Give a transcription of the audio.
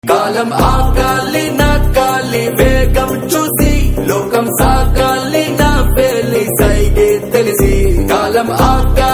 కాలం ఆగాలి నా కాలి వేగం చూసి లోకం సాగాలి నా వేలి సైగే తెలిసి కాలం ఆగాలి